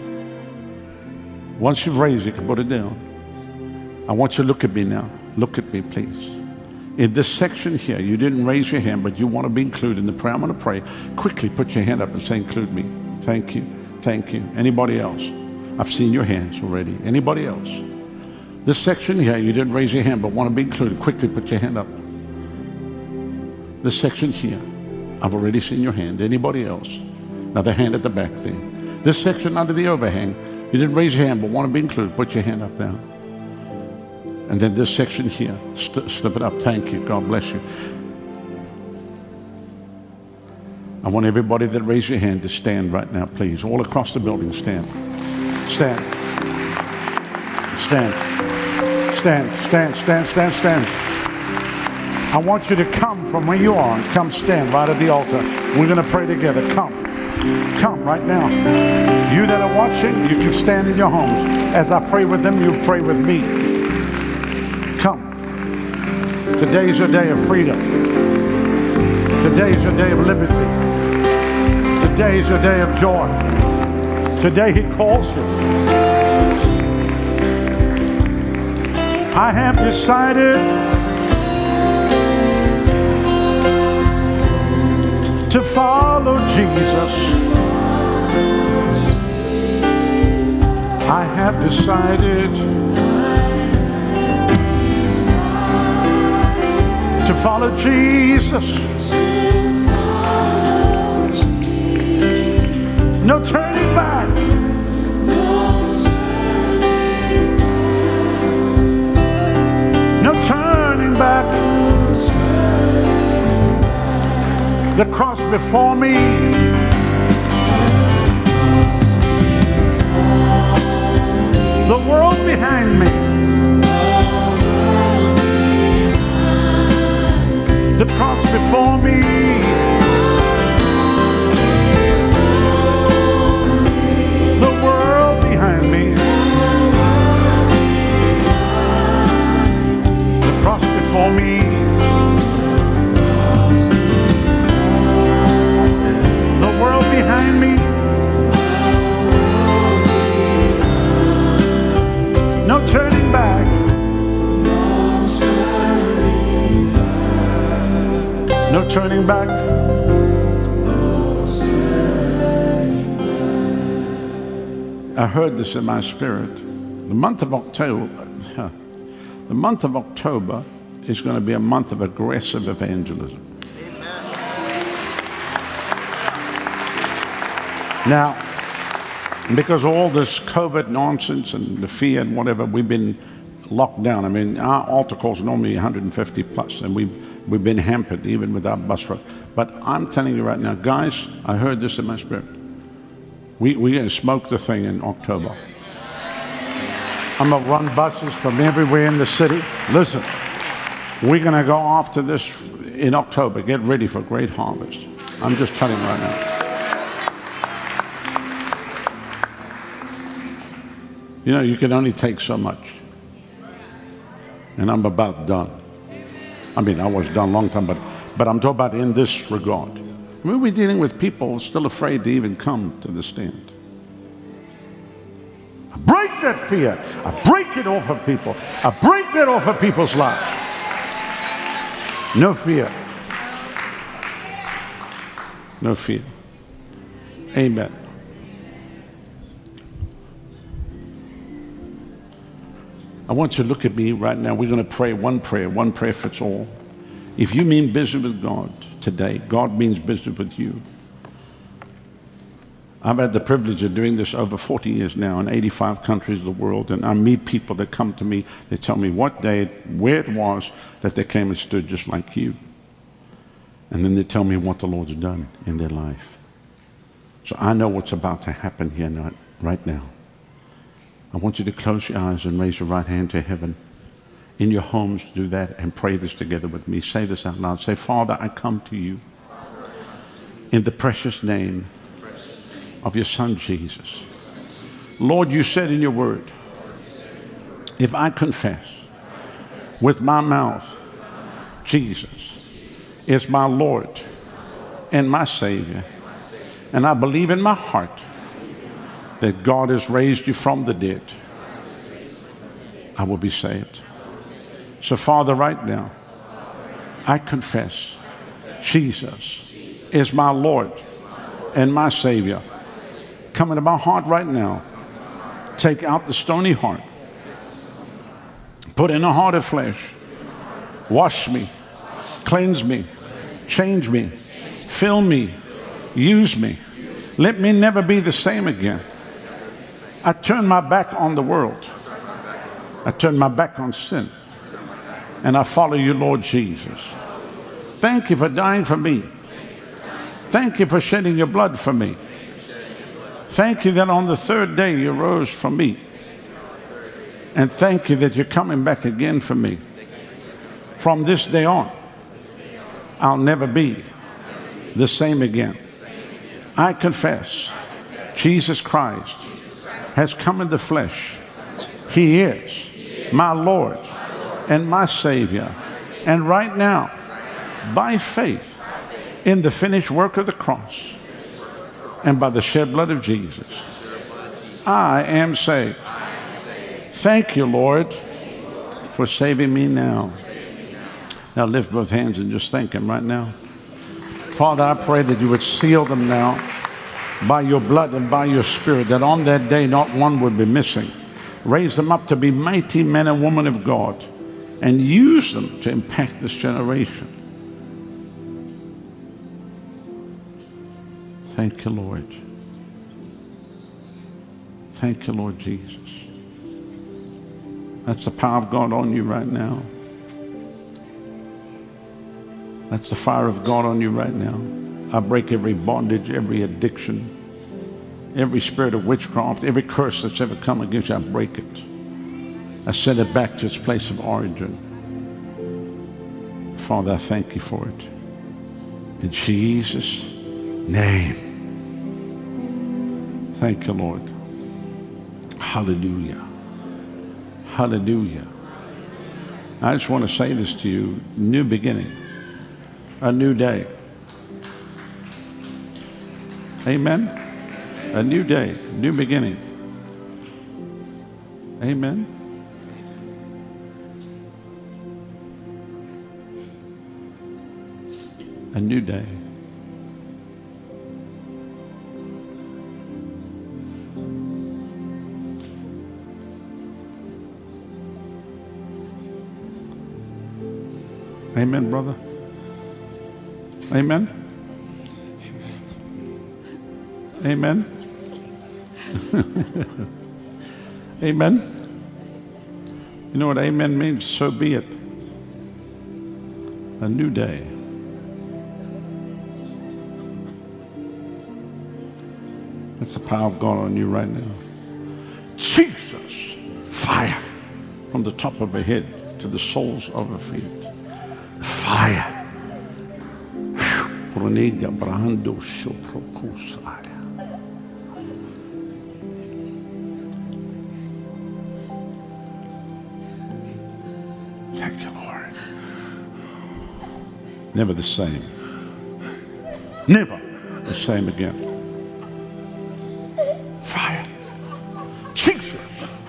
Once you've raised it, you can put it down. I want you to look at me now. Look at me, please. In this section here, you didn't raise your hand, but you want to be included in the prayer I'm going to pray. Quickly put your hand up and say, include me. Thank you. Thank you. Anybody else? I've seen your hands already. Anybody else? This section here, you didn't raise your hand, but want to be included. Quickly put your hand up. This section here, I've already seen your hand. Anybody else? Another hand at the back there. This section under the overhang, you didn't raise your hand, but want to be included. Put your hand up now. And then this section here, slip it up. Thank you. God bless you. I want everybody that raised your hand to stand right now, please. All across the building, stand. Stand. Stand. Stand, stand, stand, stand, stand. I want you to come from where you are and come stand right at the altar. We're going to pray together. Come. Come right now. You that are watching, you can stand in your homes. As I pray with them, you pray with me. Come. Today's your day of freedom. Today's your day of liberty. Today's your day of joy. Today he calls you. I have decided to follow Jesus. I have decided to follow Jesus. No turning back. No turning back. The cross before me. The world behind me. The cross before me. The world behind me. The cross before me. The world behind me. No turning back. No turning back. I heard this in my spirit. The month of October is going to be a month of aggressive evangelism. Now, because of all this COVID nonsense and the fear and whatever, we've been locked down. I mean, our altar calls are normally 150 plus, and we've been hampered even with our bus route. But I'm telling you right now, guys, I heard this in my spirit. We're going to smoke the thing in October. I'm going to run buses from everywhere in the city. Listen, we're going to go after this in October. Get ready for great harvest. I'm just telling you right now. You know, you can only take so much. And I'm about done. I mean, I was done a long time, but I'm talking about in this regard. I mean, we're dealing with people still afraid to even come to the stand. I break that fear. I break it off of people. I break that off of people's lives. No fear. No fear. Amen. I want you to look at me right now. We're going to pray one prayer fits all. If you mean business with God today, God means business with you. I've had the privilege of doing this over 40 years now in 85 countries of the world, and I meet people that come to me, they tell me what day, where it was that they came and stood just like you. And then they tell me what the Lord's done in their life. So I know what's about to happen here right now. I want you to close your eyes and raise your right hand to heaven. In your homes, do that and pray this together with me. Say this out loud. Say, Father, I come to you in the precious name of your Son, Jesus. Lord, you said in your word, if I confess with my mouth, Jesus is my Lord and my Savior, and I believe in my heart that God has raised you from the dead, I will be saved. So, Father, right now, I confess Jesus is my Lord and my Savior. Come into my heart right now. Take out the stony heart. Put in a heart of flesh. Wash me. Cleanse me. Change me. Fill me. Use me. Let me never be the same again. I turn my back on the world. I turn my back on sin. And I follow you, Lord Jesus. Thank you for dying for me. Thank you for shedding your blood for me. Thank you that on the third day you rose from me. And thank you that you're coming back again for me. From this day on, I'll never be the same again. I confess Jesus Christ has come in the flesh. He is my Lord and my Savior. And right now, by faith in the finished work of the cross and by the shed blood of Jesus, I am saved. Thank you, Lord, for saving me now. Now lift both hands and just thank Him right now. Father, I pray that you would seal them now by your blood and by your Spirit, that on that day not one would be missing. Raise them up to be mighty men and women of God and use them to impact this generation. Thank you, Lord. Thank you, Lord Jesus. That's the power of God on you right now. That's the fire of God on you right now. I break every bondage, every addiction, every spirit of witchcraft, every curse that's ever come against you. I break it. I send it back to its place of origin. Father, I thank you for it. In Jesus' name. Thank you, Lord. Hallelujah. Hallelujah. I just want to say this to you. New beginning. A new day. Amen. A new day. New beginning. Amen. A new day. Amen, brother. Amen. Amen. Amen. You know what amen means? So be it. A new day. That's the power of God on you right now. Jesus, fire from the top of her head to the soles of her feet. Fire. Thank you, Lord. Never the same. Never the same again. Fire. Jesus.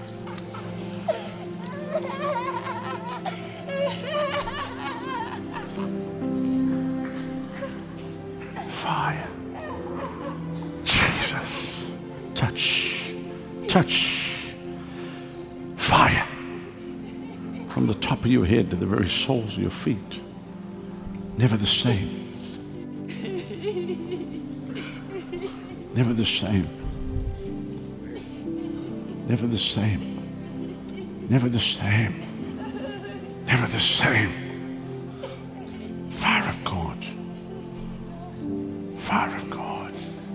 Fire. Jesus. Touch. Touch. Fire. From the top of your head to the very soles of your feet. Never the same. Never the same. Never the same. Never the same. Never the same. Fire of God. Fire of God.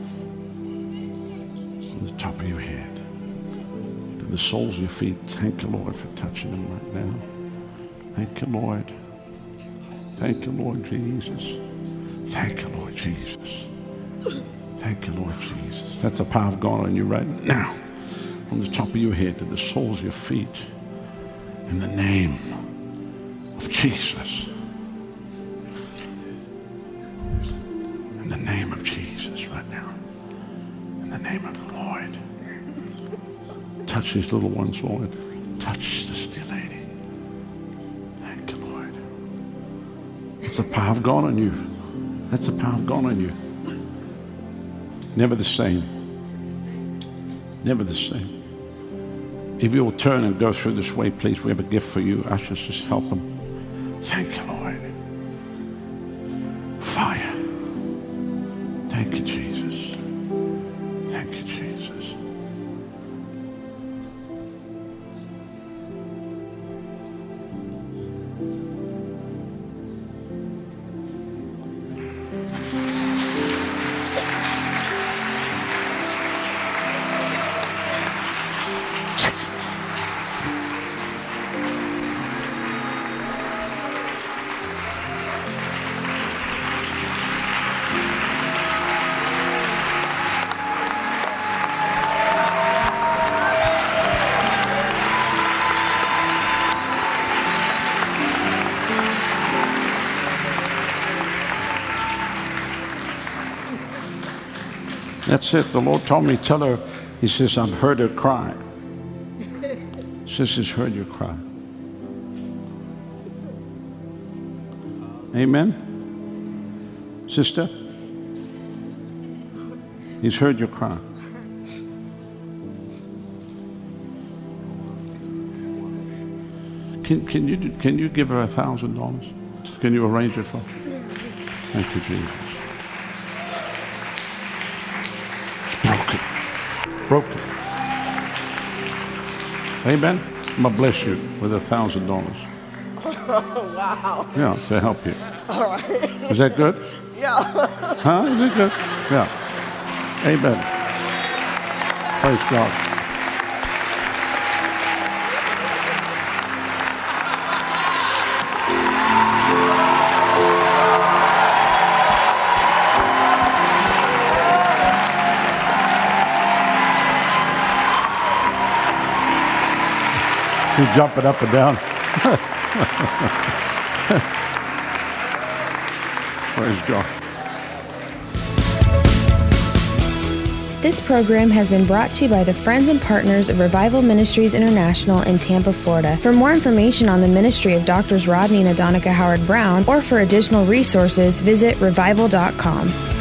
From the top of your head to the soles of your feet. Thank you, Lord, for touching them right now. Thank you, Lord. Thank you, Lord Jesus. Thank you, Lord Jesus. Thank you, Lord Jesus. That's the power of God on you right now. From the top of your head to the soles of your feet. In the name of Jesus. In the name of Jesus right now. In the name of the Lord. Touch these little ones, Lord. Touch this dear lady. Thank you, Lord. That's the power of God on you. That's the power of God on you. Never the same. Never the same. If you will turn and go through this way, please, we have a gift for you. Ushers, just help them. Thank you, Lord. Fire. Thank you, Jesus. Thank you, Jesus. That's it. The Lord told me, tell her, he says, I've heard her cry. He says, he's heard your cry. Amen? Sister? He's heard your cry. Can you give her $1,000? Can you arrange it for her? Thank you, Jesus. Broken. Amen? I'm going to bless you with $1,000.
Oh, wow.
Yeah, to help you.
All right.
Is that good?
Yeah.
Huh? Is it good? Yeah. Amen. Praise God. She's jumping up and down. Praise God.
This program has been brought to you by the friends and partners of Revival Ministries International in Tampa, Florida. For more information on the ministry of Drs. Rodney and Adonica Howard Brown, or for additional resources, visit revival.com.